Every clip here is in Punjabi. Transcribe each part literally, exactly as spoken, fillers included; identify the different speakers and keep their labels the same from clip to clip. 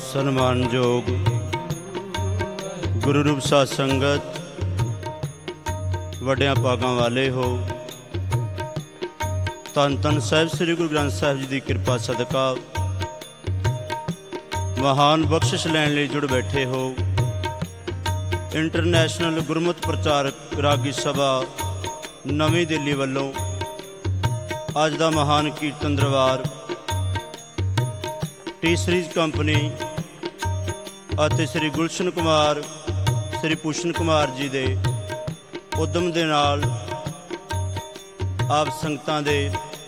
Speaker 1: ਸਨਮਾਨਯੋਗ ਗੁਰੂ ਰੂਪ ਸਾਧ ਸੰਗਤ, ਵੱਡਿਆਂ ਭਾਗਾਂ ਵਾਲੇ ਹੋ, ਧੰਨ ਧੰਨ ਸਾਹਿਬ ਸ੍ਰੀ ਗੁਰੂ ਗ੍ਰੰਥ ਸਾਹਿਬ ਜੀ ਦੀ ਕਿਰਪਾ ਸਦਕਾ ਮਹਾਨ ਬਖਸ਼ਿਸ਼ ਲੈਣ ਲਈ ਜੁੜ ਬੈਠੇ ਹੋ। ਇੰਟਰਨੈਸ਼ਨਲ ਗੁਰਮਤਿ ਪ੍ਰਚਾਰਕ ਰਾਗੀ ਸਭਾ ਨਵੀਂ ਦਿੱਲੀ ਵੱਲੋਂ ਅੱਜ ਦਾ ਮਹਾਨ ਕੀਰਤਨ ਦਰਬਾਰ ਟੀ ਸੀਰੀਜ਼ ਕੰਪਨੀ ਅਤੇ ਸ੍ਰੀ ਗੁਲਸ਼ਨ ਕੁਮਾਰ, ਸ੍ਰੀ ਭੂਸ਼ਣ ਕੁਮਾਰ ਜੀ ਦੇ ਉਦਮ ਦੇ ਨਾਲ ਆਪ ਸੰਗਤਾਂ ਦੇ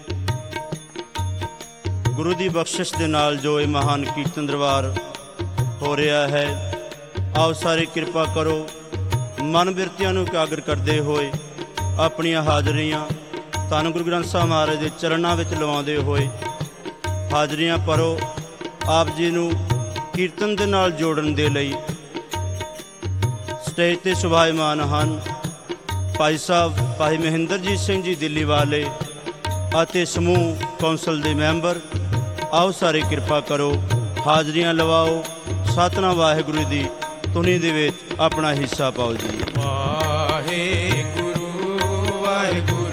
Speaker 1: ਗੁਰੂ ਦੀ ਬਖਸ਼ਿਸ਼ ਦੇ ਨਾਲ ਜੋ ਇਹ ਮਹਾਨ ਕੀਰਤਨ ਦਰਬਾਰ ਹੋ ਰਿਹਾ ਹੈ, ਆਓ ਸਾਰੇ ਕਿਰਪਾ ਕਰੋ। ਮਨ ਬਿਰਤੀਆਂ ਨੂੰ ਇਕਾਗਰ ਕਰਦੇ ਹੋਏ ਆਪਣੀਆਂ ਹਾਜ਼ਰੀਆਂ ਧੰਨ ਗੁਰੂ ਗ੍ਰੰਥ ਸਾਹਿਬ ਮਹਾਰਾਜ ਦੇ ਚਰਨਾਂ ਵਿੱਚ ਲਵਾਉਂਦੇ ਹੋਏ ਹਾਜ਼ਰੀਆਂ ਭਰੋ। ਆਪ ਜੀ ਨੂੰ ਕੀਰਤਨ ਦੇ ਨਾਲ ਜੋੜਨ ਦੇ ਲਈ ਸਟੇਜ 'ਤੇ ਸ਼ੋਭਾਇਮਾਨ ਹਨ ਭਾਈ ਸਾਹਿਬ ਭਾਈ ਮਹਿੰਦਰਜੀਤ ਸਿੰਘ ਜੀ ਦਿੱਲੀ ਵਾਲੇ ਅਤੇ ਸਮੂਹ ਕੌਂਸਲ ਦੇ ਮੈਂਬਰ। ਆਓ ਸਾਰੇ ਕਿਰਪਾ ਕਰੋ, ਹਾਜ਼ਰੀਆਂ ਲਵਾਓ, ਸਤਿਨਾਮ ਵਾਹਿਗੁਰੂ ਦੀ ਧੁਨੀ ਦੇ ਵਿੱਚ ਆਪਣਾ ਹਿੱਸਾ ਪਾਓ ਜੀ।
Speaker 2: ਵਾਹਿਗੁਰੂ ਵਾਹਿਗੁਰੂ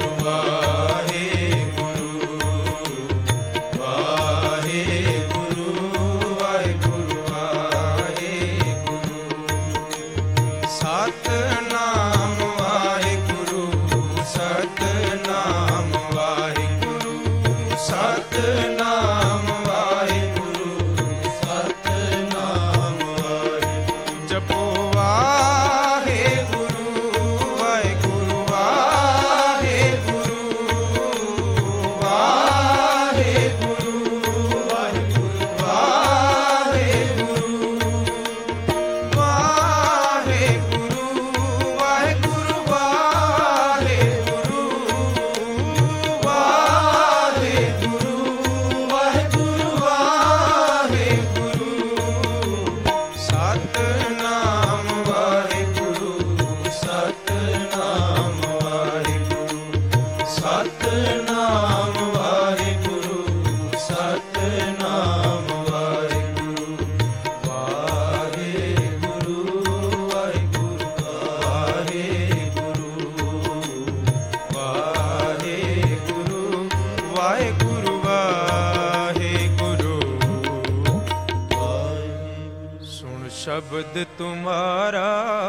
Speaker 2: शब्द तुम्हारा,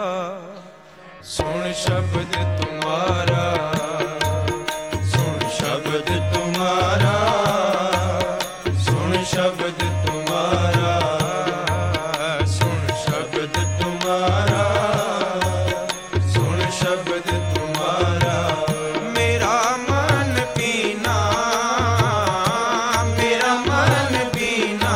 Speaker 2: सुन शब्द तुम्हारा, सुन शब्द तुम्हारा, सुन शब्द तुम्हारा, सुन शब्द तुम्हारा, सुन शब्द तुम्हारा। मेरा मन पीना, मेरा मन पीना,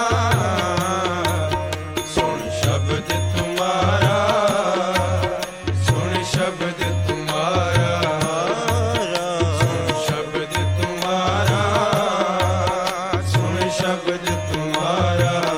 Speaker 2: शब्द तुम्हारा, सुन शब्द तुम्हारा, सुन शब्द तुम्हारा, सुन शब्द तुम्हारा।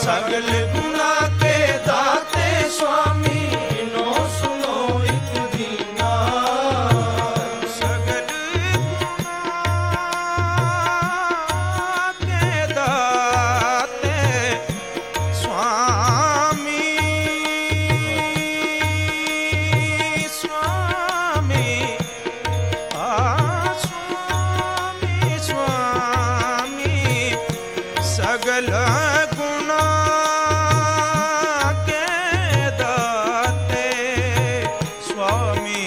Speaker 2: ਸਗਲ ਗੁਣਾ ਕੇ ਦਾਤੇ ਸੁਆਮੀ ਬਿਨੋ ਸੁਨੋ ਇਕ ਦੀਨਾ ਸਗਲ ਗੁਣਾ ਕੇ ਦਾਤੇ ਸੁਆਮੀ ਸੁਆਮੀ ਆ ਸੁਆਮੀ ਸੁਆਮੀ ਸਗਲ ਗੁਣਾ ਕੇ ਦਾਤੇ ਸੁਆਮੀ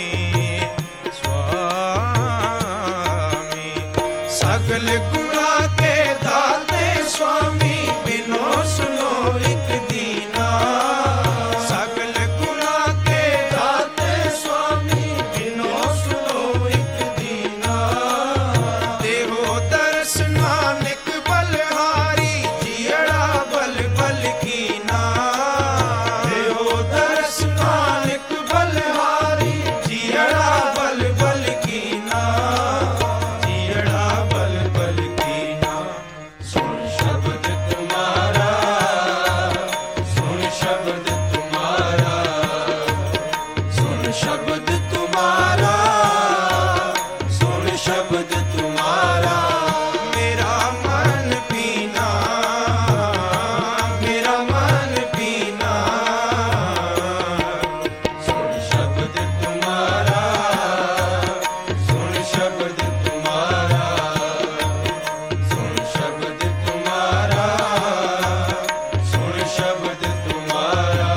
Speaker 2: ਸੁਆਮੀ ਸਗਲ ਗੁਣਾ ਕੇ ਦਾਤੇ ਸੁਆਮੀ ਬਿਨੋ ਸੁਨੋ ਇਕ ਦੀਨਾ ਸਗਲ ਗੁਣਾ ਕੇ ਦਾਤੇ ਸੁਆਮੀ ਬਿਨੋ ਸੁਨੋ ਇਕ ਦੀਨਾ ਦੇਵੋ ਦਰਸ ਨਾਨਕ ਬਲਹਾਰੀ ਜੀੜਾ ਬਲ ਬਲ ਕੀਨਾ ਦੇਵੋ ਦਰਸ ਨਾਨਕ ਬਲਹਾਰੀ ਜੀੜਾ ਬਲ ਬਲ ਕੀਨਾ ਜੀੜਾ ਬਲ ਬਲ ਕੀਨਾ ਸੁਣ ਸ਼ਬਦ ਤੁਮਾਰਾ ਸੁਣ ਸ਼ਬਦ ਤੁਮਾਰਾ ਸੁਣ ਸ਼ਬਦ ਤੁਮਾਰਾ ਸੁਣ ਸ਼ਬਦ ਤੁਮਾਰਾ ਮੇਰਾ ਮਨ ਪੀਨਾ ਮੇਰਾ ਮਨ ਪੀਨਾ ਸੁਣ ਸ਼ਬਦ ਤੁਮਾਰਾ ਸੁਣ ਸ਼ਬਦ ਤੁਮਾਰਾ ਸੁਣ ਸ਼ਬਦ ਤੁਮਾਰਾ ਸੁਣ ਸ਼ਬਦ ਤੁਮਾਰਾ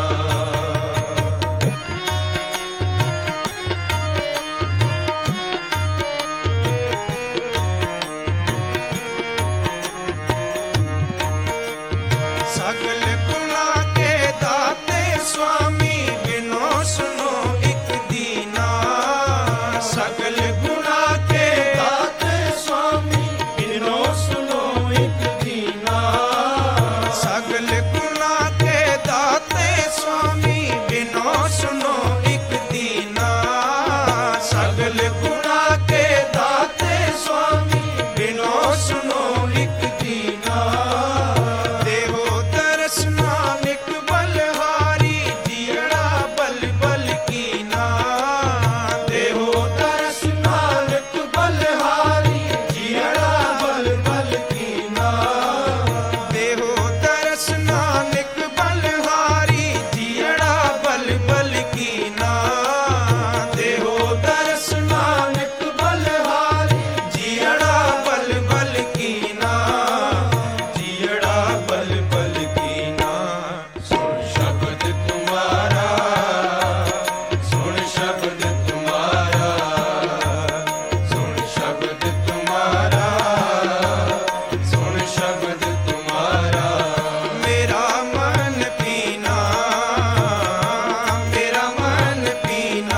Speaker 2: ਸਗਲ ਗੁਣਾ ਕੇ ਦਾਤੇ ਸੁਆਮੀ ਬਿਨੋ ਸੁਨੋ ਇਕ ਦੀਨਾ ਸਗਲ ਗੁਣਾ ਕੇ ਦਾਤੇ ਸੁਆਮੀ ਬਿਨੋ ਸੁਨੋ ਇਕ ਦੀਨਾ ਸਗਲ ਗੁਣਾ ਕੇ ਦਾਤੇ ਸੁਆਮੀ ਬਿਨੋ ਸੁਨੋ ਇਕ ਦੀਨਾ ਸਗਲ ਗੁਣਾ ਕੇ ਦਾਤੇ ਸੁਆਮੀ ਬਿਨੋ ਸੁਨੋ ਇਕ ਦੀਨਾ ਦੇਵੋ ਦਰਸ ਨਾਨਕ ਬਲਹਾਰੀ ਜੀੜਾ ਬਲ ਬਲ ਕੀਨਾ ਦੇਵੋ ਦਰਸ ਨਾਨਕ ਬਲਹਾਰੀ ਜੀੜਾ ਬਲ ਬਲ ਕੀਨਾ ਦੇਵੋ ਦਰਸ ਨਾਨਕ ਬਲਹਾਰੀ ਜੀੜਾ ਬਲ ਬਲ ਕੀਨਾ ਦੇਵੋ ਦਰਸ ਨਾਨਕ ਬਲਹਾਰੀ ਜੀੜਾ ਬਲ ਬਲ ਕੀਨਾ ਜੀੜਾ ਬਲ ਬਲ ਕੀਨਾ ਸੁਣ ਸ਼ਬਦ ਤੁਮਾਰਾ ਸੁਣ ਸ਼ਬਦ ਤੁਮਾਰਾ ਸੁਣ ਸ਼ਬਦ ਤੁਮਾਰਾ ਸੁਣ ਸ਼ਬਦ ਤੁਮਾਰਾ ਮੇਰਾ ਮਨ ਪੀਨਾ ਮੇਰਾ ਮਨ ਪੀਨਾ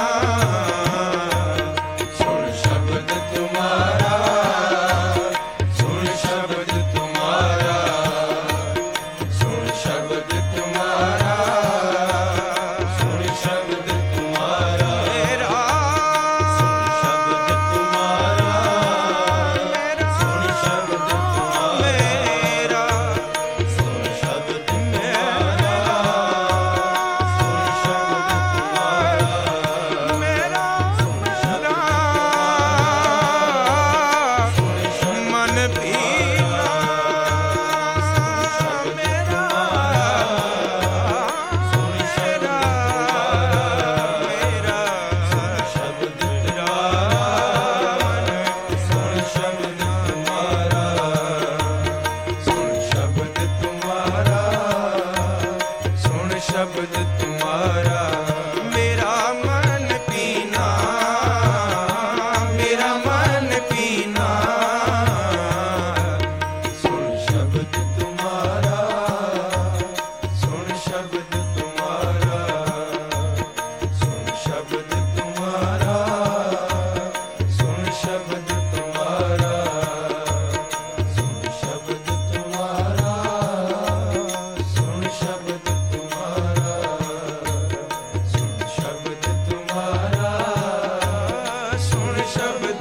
Speaker 2: ਸੁਣ ਸ਼ਬਦ ਤੁਮਾਰਾ ਸੁਣ ਸ਼ਬਦ ਤੁਮਾਰਾ ਸੁਣ ਸ਼ਬਦ ਤੁਮਾਰਾ ਸੁਣ ਸ਼ਬਦ ਤੁਮਾਰਾ ਮੇਰਾ ਸੁਣ ਸ਼ਬਦ ਤੁਮਾਰਾ ਮੇਰਾ ਸੁਣ ਸ਼ਬਦ ਤੁਮਾਰਾ ਮੇਰਾ ਸੁਣ ਸ਼ਬਦ ਮੇਰਾ ਸੁਣ ਸ਼ਬਦ ਤੁਮਾਰਾ ਮੇਰਾ ਮਨ ਪੀਨਾ ਮੇਰਾ ਸੁਣ ਸ਼ਬਦ ਮੇਰਾ ਸੁਣ ਸ਼ਬਦ ਤੇਰਾ ਸੁਣ ਸ਼ਬਦ ਤੁਮਾਰਾ ਸੁਣ ਸ਼ਬਦ ਤੁਮਾਰਾ ਸੁਣ ਸ਼ਬਦ ਤੁਮਾਰਾ ਮੇਰਾ ਮਨ ਪੀਨਾ ਮੇਰਾ ਮਨ ਪੀਨਾ ਸੁਣ ਸ਼ਬਦ ਤੁਮਾਰਾ ਸੁਣ ਸ਼ਬਦ ਤੁਮਾਰਾ ਸੁਣ ਸ਼ਬਦ ਤੁਮਾਰਾ ਸੁਣ ਸ਼ਬਦ ਤੁਮਾਰਾ ਸੁਣ ਸ਼ਬਦ ਤੁਮਾਰਾ ਸੁਣ ਸ਼ਬਦ ਤੁਮਾਰਾ ਸੁਣ ਸ਼ਬਦ ਤੁਮਾਰਾ ਸੁਣ ਸ਼ਬਦ